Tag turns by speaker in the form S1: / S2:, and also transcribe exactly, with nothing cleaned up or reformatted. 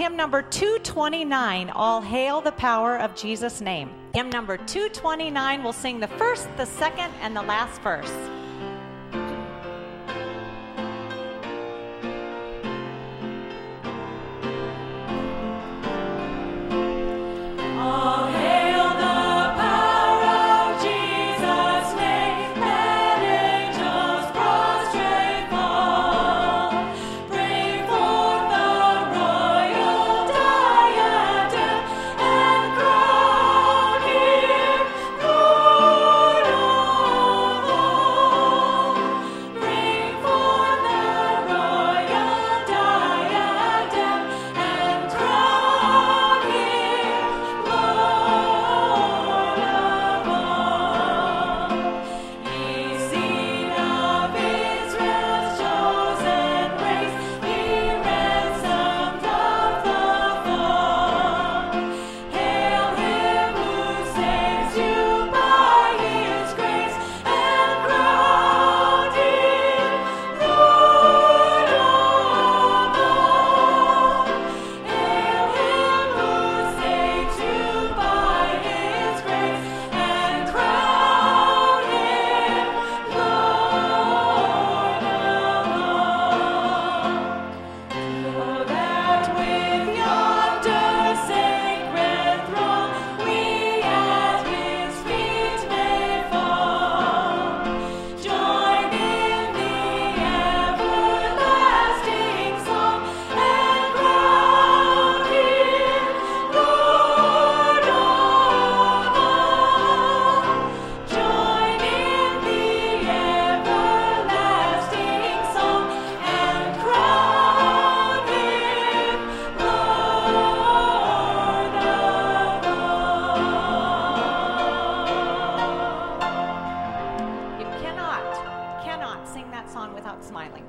S1: hymn number two twenty-nine, All Hail the Power of Jesus' Name. Hymn number two twenty-nine, we'll sing the first, the second, and the last verse. Sing that song without smiling.